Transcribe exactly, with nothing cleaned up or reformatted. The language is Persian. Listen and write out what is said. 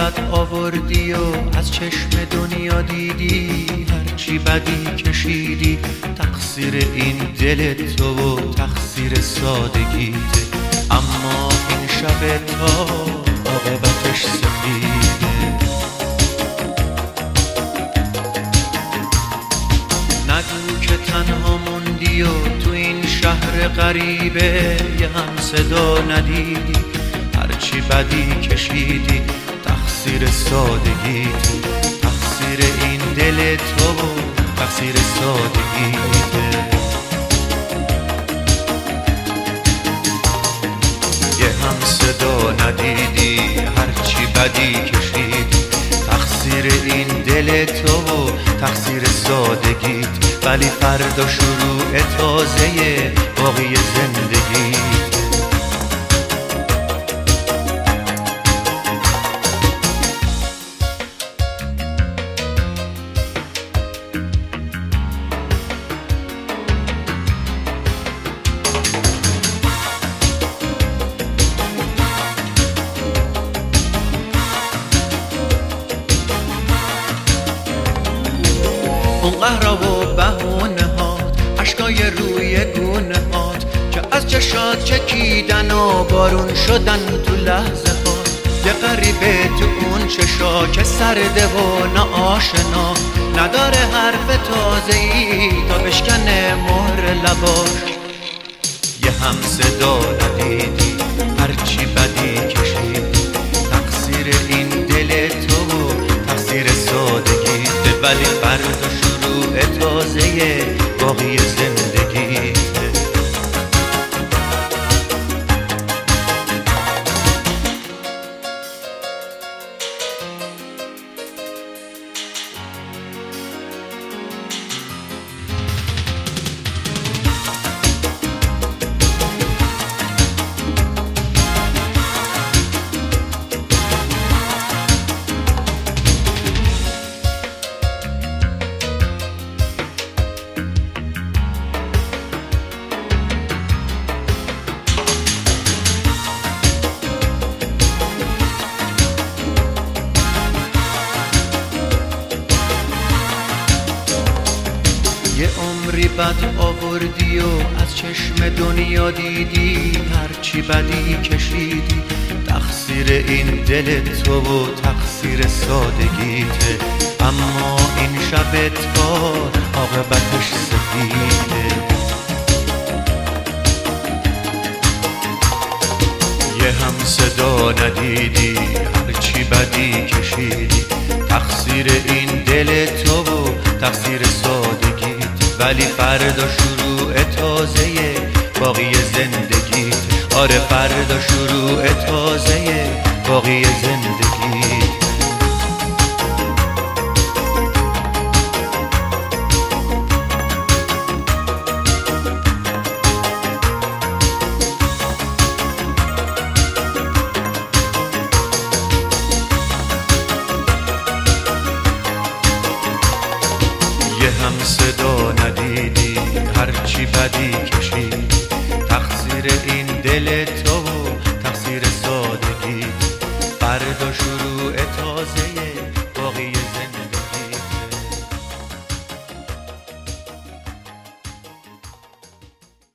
بد آوردی و از چشم دنیا دیدی، هرچی بدی کشیدی تقصیر این دل تو و تقصیر سادگیته. اما این شب تا عاقبتش سفیده. نگو که تنها موندی و تو این شهر غریبه یه هم صدا ندیدی، هرچی بدی کشیدی تقصیر سادگیته. تقصیر این دل تو و تقصیر سادگیته. یه هم صدا ندیدی هرچی بدی کشیدی تقصیر این دل تو و تقصیر سادگیت. ولی فردا شروع تازه باقی زندگیت. اون قهرا و بهونه هات، عشقای روی گونه هات که از چشات چکیدن و بارون شدن تو لحظه هات. یه غریبه تو اون چشا که سرده و ناآشنا، نداره حرف تازه‌ای تا بشکنه مهر لباش. یه هم صدا ندیدی هرچی بدی کشیدی تقصیر این دل تو و تقصیر سادگیته. ولی فردا شروع تازه باقی زندگیته. یه عمری بد آوردی و از چشم دنیا دیدی، هرچی بدی کشیدی تقصیر این دل تو و تقصیر سادگیته. اما این شب تار عاقبتش سفیده. یه هم صدا ندیدی هرچی بدی کشیدی تقصیر این دل تو و تقصیر سادگیت. ولی فردا شروع تازه باقی زندگیت. آره فردا شروع تازه باقی زندگیت. یه هم صدا ندیدی هرچی بدی کشیدی تقصیر این دل تو و تقصیر سادگیت. فردا شروع تازه